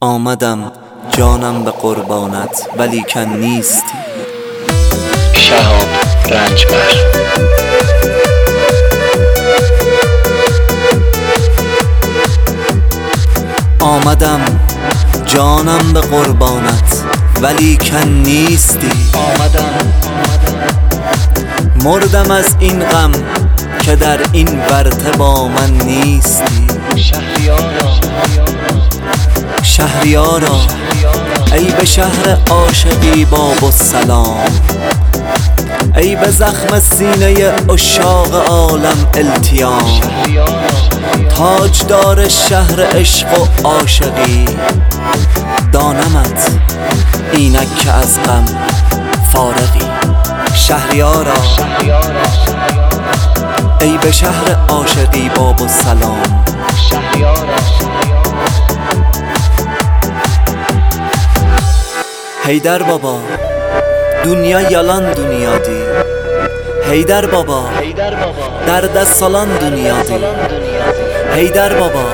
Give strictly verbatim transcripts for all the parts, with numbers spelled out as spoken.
آمدم جانم به قربانت ولیکن نیستی. شهاب رنجبر. آمدم جانم به قربانت ولیکن نیستی. آمدم مردم از این غم که در این ورطه با من نیستی. شهریارا شهریارا ای به شهر عاشقی باب السلام، ای به زخم سینه عشاق عالم التیام، تاجدار شهر عشق و عاشقی، دانمت اینک که از غم فارغی. شهریارا ای به شهر عاشقی باب السلام. حیدر بابا دنیا yalan دنیا دی، حیدر بابا در دست سالان دنیا دی، حیدر بابا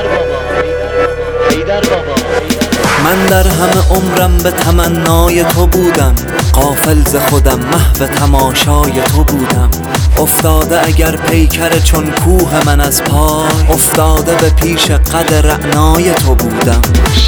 من در همه عمرم به تمنای تو بودم، غافل ز خودم محو تماشای تو بودم. افتاده اگر پیکر چون کوه من از پای، افتاده به پیش قد رعنای تو بودم.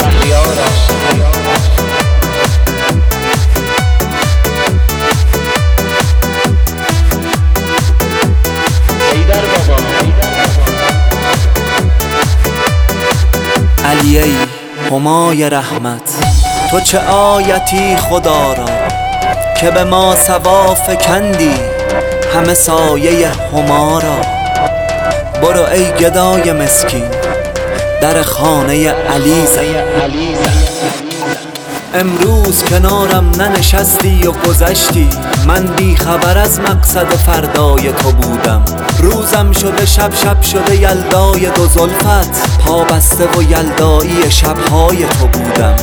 علی ای همای رحمت، تو چه آیتی خدا را که به ما سوا فکندی همه سایه هما را. برو ای گدای مسکین در خانه علی زن. امروز کنارم ننشستی و گذشتی، من بی خبر از مقصد فردای تو بودم. روزم شده شب، شب شده یلدای دو زلفت، پابسته و یلدایی شبهای تو بودم.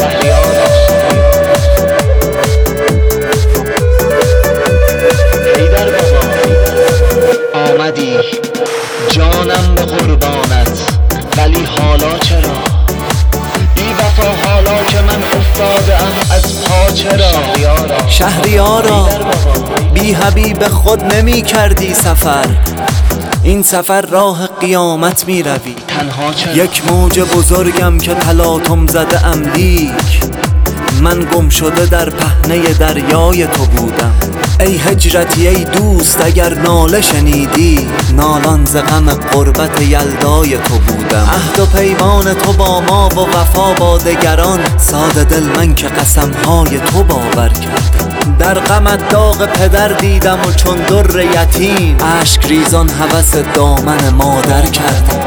آمدی جانم به قربانت ولی حالا چرا؟ بی وفا حالا که من افتاده ام از پا چرا؟ شهریارا بی حبیب خود نمی کردی سفر، این سفر راه قیامت می روی تنها چرا؟ یک موج بزرگم که تلاطم زده ام، لیک من گم شده در پهنه دریای تو بودم. ای هجرتی ای دوست اگر ناله شنیدی، نالان ز غم قربت یلدای تو بودم. عهد و پیمان تو با ما و وفا با دگران، ساده دل من که قسمهای تو باور کردم. در غمت داغ پدر دیدم و چون در یتیم، اشک ریزان هوس دامن مادر کردم.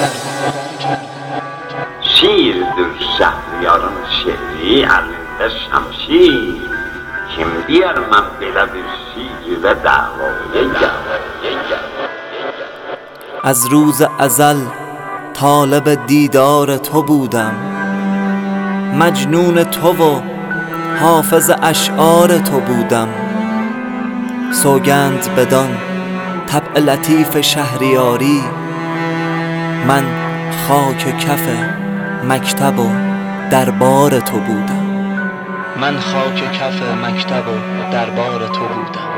شیرdir şəhriyarın şehri əlində şəmşir, kim deyər mən belə bir şiirə davaya gəl. از روز ازل طالب دیدار تو بودم، مجنون تو و حافظ اشعار تو بودم. سوگند بدان طبع لطیف شهریاری، من خاک کف مکتب و دربار تو بودم. من خاک کف مکتب و دربار تو بودم.